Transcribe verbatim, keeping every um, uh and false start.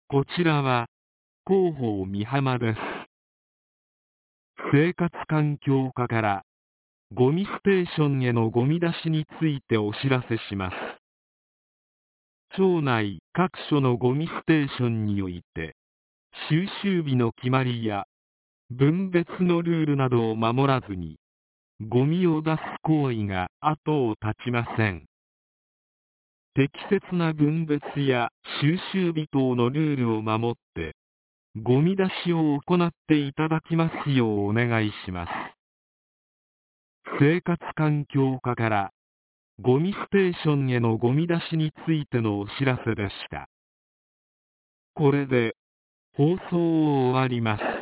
こちらは広報美浜です。生活環境課からゴミステーションへのゴミ出しについてお知らせします。町内各所のゴミステーションにおいて収集日の決まりや分別のルールなどを守らずにゴミを出す行為が後を絶ちません。適切な分別や収集日等のルールを守ってゴミ出しを行っていただきますようお願いします。生活環境課からゴミステーションへのゴミ出しについてのお知らせでした。これで放送を終わります。